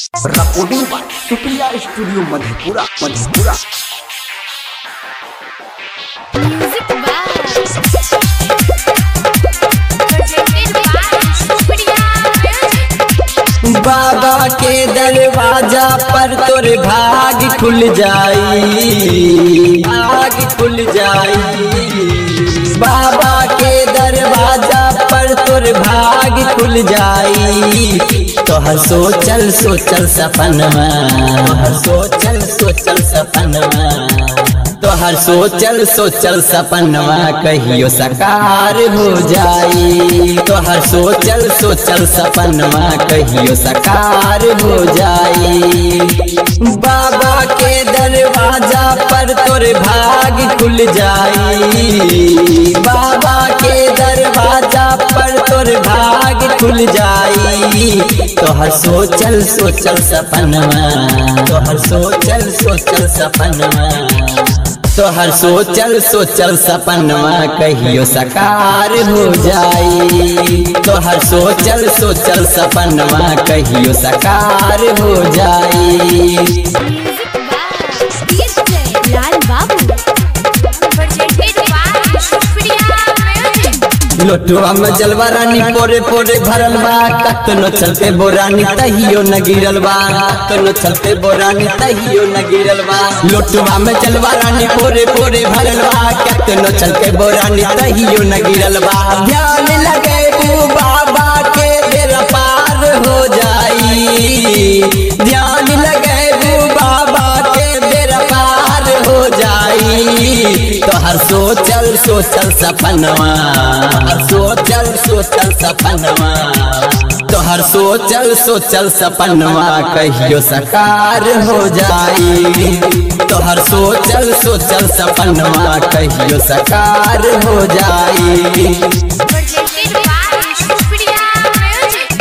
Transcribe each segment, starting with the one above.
Recording by Supriya studio Madhepura. Music by presented by Supriya music. बाबा के दरवाजा पर तोर भाग खुल जाई, भाग खुल जाई। बाबा के दरवाजा पर तोर भाग खुल जाई। तोहर सोचल सोचल सपनमा, सोचल सोचल सपनमा, तोहर सोचल सोचल सपनमा कहियो साकार हो जाई। तोहर सोचल सोचल सपनमा कहियो साकार हो जाई। बाबा के दरवाजा पर तोर भाग खुल जाई। बाबा के दरवाजा पर तोर भाग खुल जाई। तोहर सोचल सोचल सपनमा, तोहर सोचल सोचल सपनमा, तोहर सोचल सोचल सपनमा कहियो साकार हो जाई। तोहर सोचल सोचल सपनमा कहियो साकार हो जाई। Music by DJ Lal Babu presented by Supriya music. लोटवा में जलवा रानी पोरे पोरे भरल बा, कतनो चलते बोरानी तहियो न गिरल बा, कतनो चलते बोरानी तहियो न गिरल बा। लोटवा में जलवा रानी पोरे पोरे भरल बा, कतनो चलते बोरानी तहियो न गिरल बा। ध्यान लगे तू बाबा के बेड़ा पार हो जाई। ध्यान लगे तू बाबा के बेड़ा पार हो जाई। तोहर सोचल सोचल सपनवा, सोचल सोचल सपनवा, तोहर सोचल सोचल सपनवा कहियो साकार हो जाई। तोहर सोचल सोचल सपनवा कहियो साकार हो जाई। Presented by Supriya music.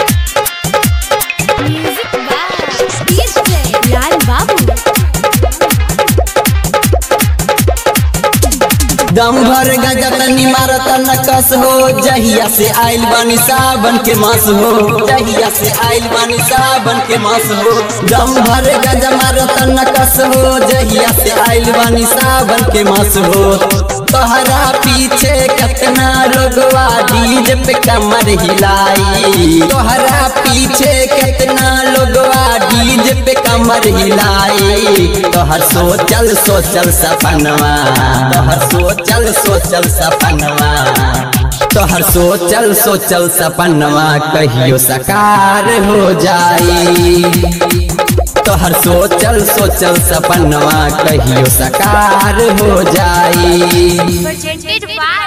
Music by DJ Lal Babu. दम भर गजा तनी मारत नकस हो, जहिया से आइल बानी सावन के मास हो, जहिया से आइल बानी सावन के मास हो। दम भर गजा मारत नकस हो, जहिया से आइल बानी सावन के मास हो। तोहरा पीछे कितना लोगवा डीजे पे कमर हिलाई। तोहरा पीछे कितना लोगवा डीजे पे कमर हिलाई। तोहर सोचल सोचल सपनवा, तोहर सोचल सोचल सपनवा, तोहर सोचल सोचल सपनवा कहियो साकार हो जाई। तोहर सोचल सोचल सपनवा कहियो साकार हो जाई। Presented by